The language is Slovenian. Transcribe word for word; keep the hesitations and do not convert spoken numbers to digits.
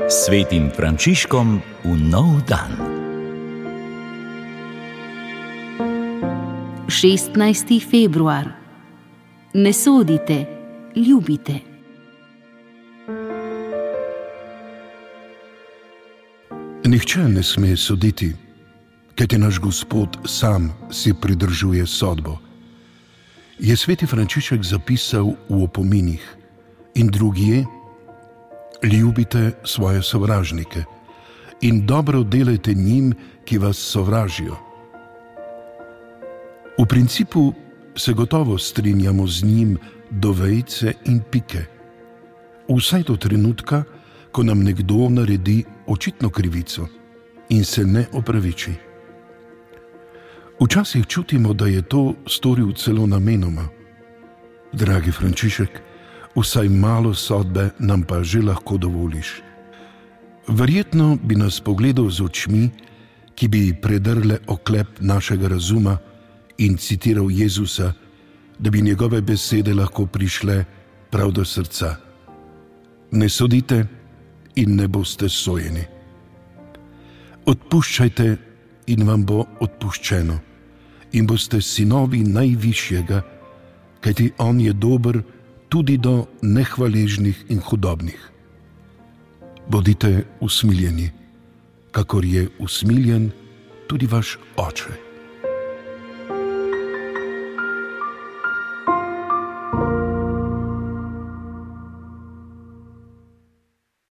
Svetim Frančiškom v nov dan. šestnajsti februar. Ne sodite, ljubite. Nihče ne sme soditi, kajti naš Gospod sam si pridržuje sodbo, je sveti Frančišek zapisal v opominih. In drugje: ljubite svoje sovražnike in dobro delajte njim, ki vas sovražijo. V principu se gotovo strinjamo z njim do vejice in pike, vsaj do trenutka, ko nam nekdo naredi očitno krivico in se ne opraviči. Včasih čutimo, da je to storil celo namenoma. Dragi Frančišek, vsaj malo sodbe nam pa že lahko dovoliš. Verjetno bi nas pogledal z očmi, ki bi predrle oklep našega razuma in citiral Jezusa, da bi njegove besede lahko prišle prav do srca. Ne sodite in ne boste sojeni. Odpuščajte in vam bo odpuščeno in boste sinovi Najvišjega, kajti on je dober tudi do nehvaležnih in hudobnih. Bodite usmiljeni, kakor je usmiljen tudi vaš Oče.